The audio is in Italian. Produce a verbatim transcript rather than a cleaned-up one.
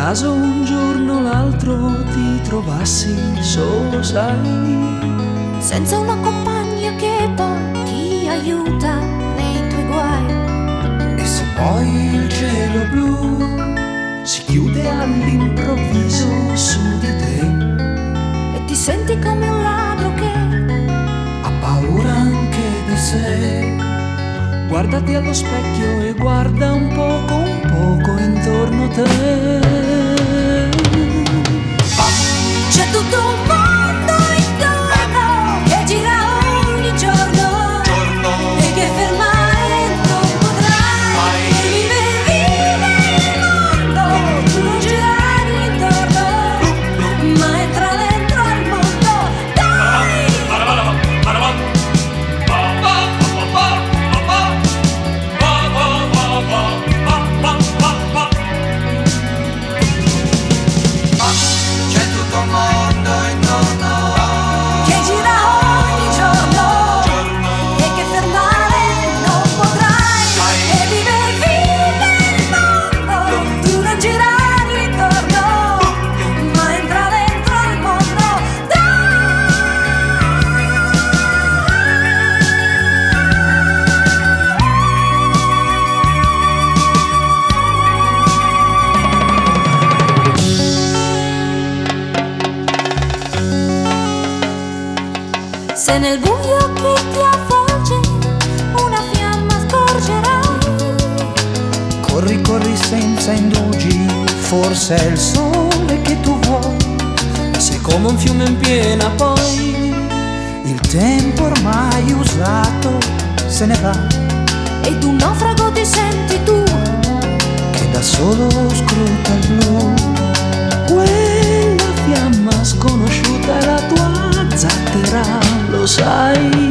caso un giorno o l'altro ti trovassi solo, sai, senza una compagna che poi ti aiuta nei tuoi guai. e se poi il cielo blu si chiude all'improvviso su di te E ti senti come un ladro che ha paura anche di sé, guardati allo specchio e guarda un poco, un poco intorno a te. c'è tutto un mondo intorno che gira ogni giorno, e che fermare non potrai. E vive, vive il mondo, tu non girare intorno, ma entra dentro al mondo, dai! C'è tutto un mondo intorno Che gira ogni giorno, e che fermare non potrai. E vive, vive il mondo, tu non girare intorno, ma entra dentro al mondo, se nel buio che ti avvolge una fiamma scorgerai. Corri, corri senza indugi, forse è il sole che tu vuoi. Sei come un fiume in piena, poi il tempo ormai usato se ne va, Ed un naufrago ti senti tu, che da solo scruta il blu. Quella fiamma sconosciuta è la tua zattera, lo sai.